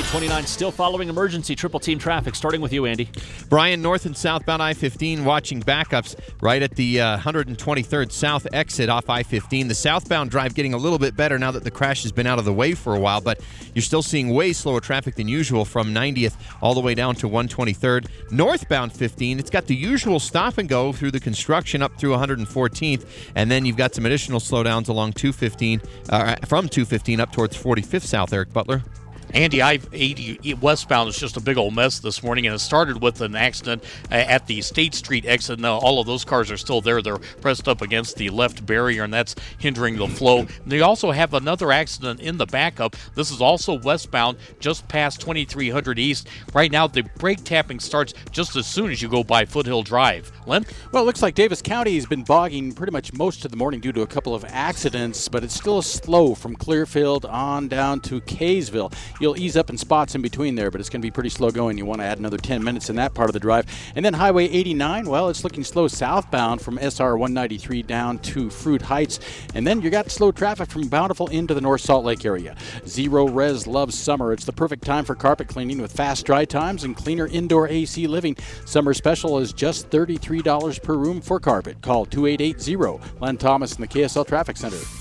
29 still following emergency triple team traffic. Starting with you, Andy. Brian, north and southbound I-15 watching backups right at the 123rd south exit off I-15. The southbound drive getting a little bit better now that the crash has been out of the way for a while, but you're still seeing way slower traffic than usual from 90th all the way down to 123rd. Northbound 15, it's got the usual stop and go through the construction up through 114th, and then you've got some additional slowdowns along 215, from 215 up towards 45th South. Eric Butler. Andy, I-80 westbound is just a big old mess this morning, and it started with an accident at the State Street exit. Now, all of those cars are still there. They're pressed up against the left barrier, and that's hindering the flow. And they also have another accident in the backup. This is also westbound, just past 2300 East. Right now, the brake tapping starts just as soon as you go by Foothill Drive. Len? Well, it looks like Davis County has been bogging pretty much most of the morning due to a couple of accidents, but it's still slow from Clearfield on down to Kaysville. You'll ease up in spots in between there, but it's going to be pretty slow going. You want to add another 10 minutes in that part of the drive. And then Highway 89, well, it's looking slow southbound from SR 193 down to Fruit Heights. And then you got slow traffic from Bountiful into the North Salt Lake area. Zero Res loves summer. It's the perfect time for carpet cleaning with fast dry times and cleaner indoor AC living. Summer special is just $33 per room for carpet. Call 2880. Len Thomas in the KSL Traffic Center.